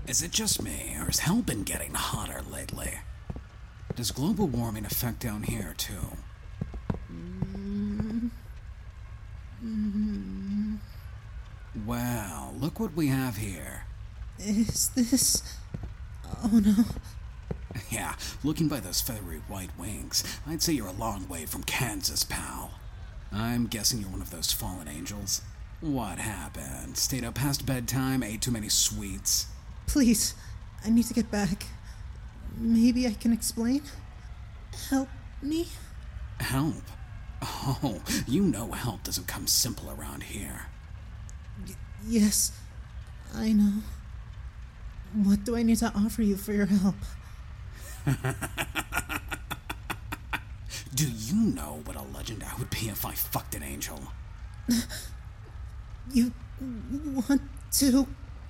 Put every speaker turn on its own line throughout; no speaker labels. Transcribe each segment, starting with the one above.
Is it just me, or has hell been getting hotter lately? Does global warming affect down here, too? Well, look what we have here.
Is this... Oh no.
Yeah, looking by those feathery white wings, I'd say you're a long way from Kansas, pal. I'm guessing you're one of those fallen angels. What happened? Stayed up past bedtime, ate too many sweets?
Please, I need to get back. Maybe I can explain? Help me?
Help? Oh, you know help doesn't come simple around here.
Yes, I know. What do I need to offer you for your help?
Do you know what a legend I would be if I fucked an angel?
You want to...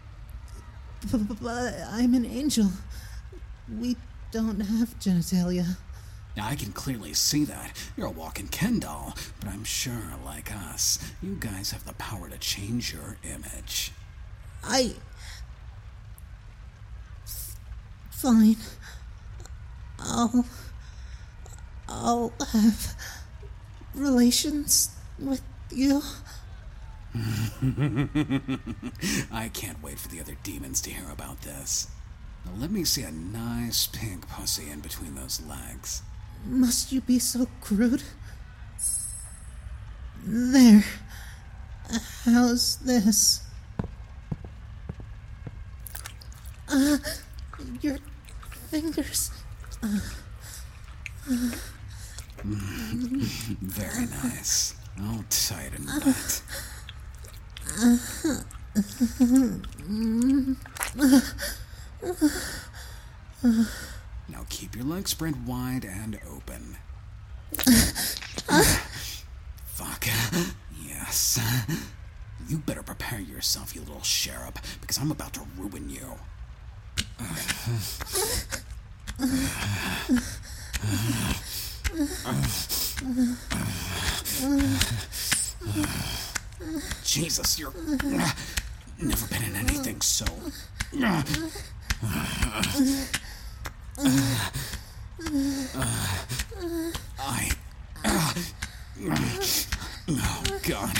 But I'm an angel. We don't have genitalia.
I can clearly see that. You're a walking Ken doll, but I'm sure, like us, you guys have the power to change your image.
Fine. I'll have relations with you.
I can't wait for the other demons to hear about this. Now let me see a nice pink pussy in between those legs.
Must you be so crude? There. How's this? Your fingers.
Very nice. All tight and wet. Now keep your legs spread wide and open. Fuck. Yes. You better prepare yourself, you little cherub, because I'm about to ruin you. Jesus, you're... Never been in anything so... Oh, God.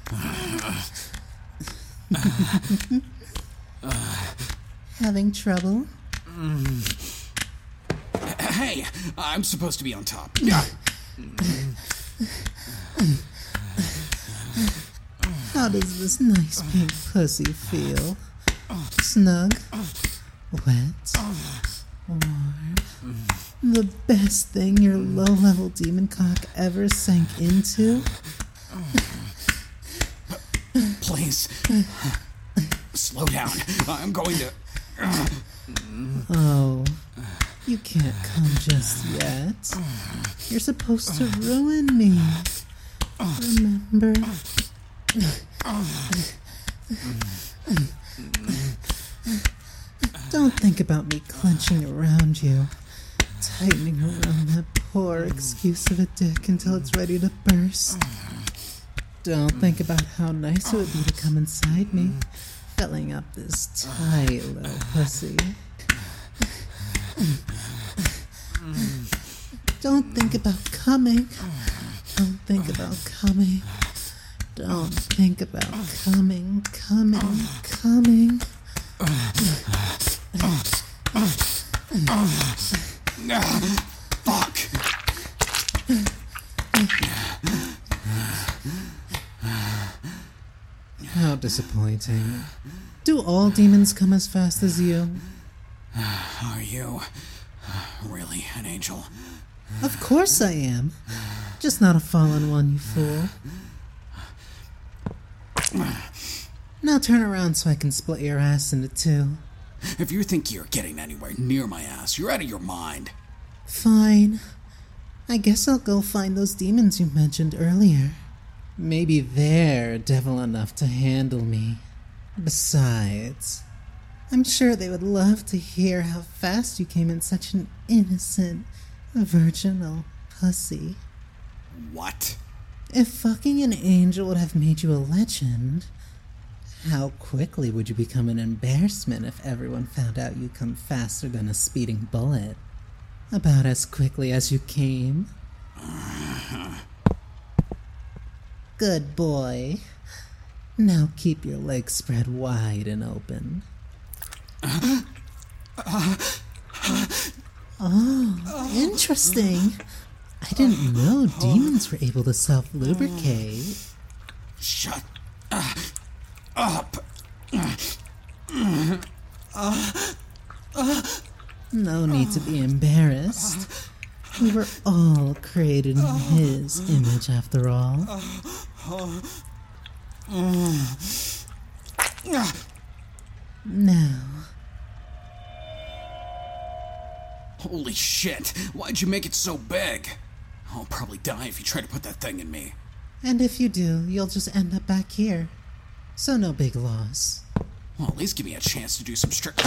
Having trouble?
Hey, I'm supposed to be on top.
How does this nice pink pussy feel? Snug? Wet? Warm? The best thing your low-level demon cock ever sank into?
Please. Slow down. I'm going to...
Oh, you can't come just yet. You're supposed to ruin me. Remember? Don't think about me clenching around you, tightening around that poor excuse of a dick until it's ready to burst. Don't think about how nice it would be to come inside me, filling up this tight little pussy. Don't think about coming. Don't think about coming. Don't think about coming.
Fuck.
How disappointing. Do all demons come as fast as you?
Are you really an angel?
Of course I am. Just not a fallen one, you fool. Now turn around so I can split your ass into two.
If you think you're getting anywhere near my ass, you're out of your mind.
Fine. I guess I'll go find those demons you mentioned earlier. Maybe they're devil enough to handle me. Besides, I'm sure they would love to hear how fast you came in such an innocent, virginal pussy.
What?
If fucking an angel would have made you a legend, How quickly would you become an embarrassment if everyone found out you come faster than a speeding bullet? About as quickly as you came? Good boy. Now keep your legs spread wide and open. Oh, interesting. I didn't know demons were able to self-lubricate.
Shut up.
No need to be embarrassed. We were all created in his image, after all. Now,
Holy shit, why'd you make it so big? I'll probably die if you try to put that thing in me.
and if you do, you'll just end up back here. So no big loss.
Well, at least give me a chance to do some strict...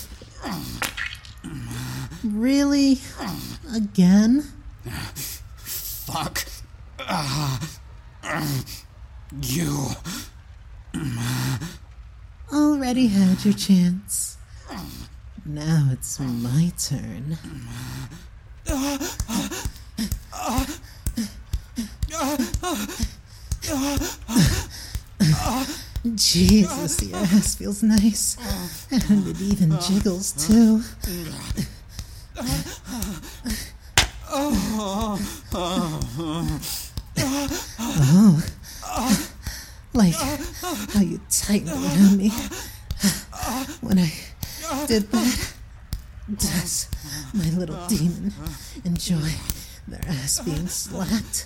Really? Again?
Fuck. You.
Already had your chance. Now it's my turn. Jesus, your ass feels nice. And it even jiggles, too. Oh. Like how you tightened around me when I did that. Does my little demon enjoy their ass being slapped?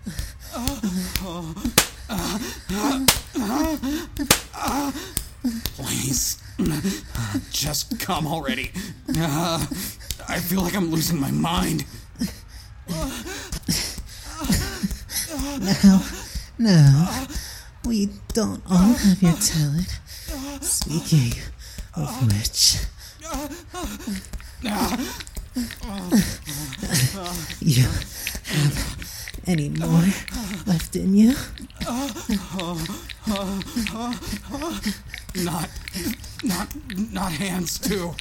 Please. Just come already. I feel like I'm losing my mind.
Now, we don't all have your talent. Speaking of which, you have any more left in you?
Not hands too.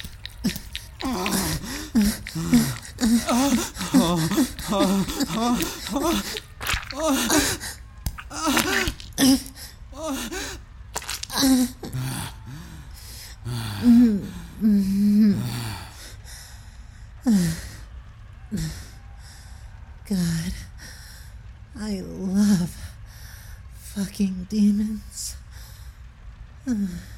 God, I love fucking demons.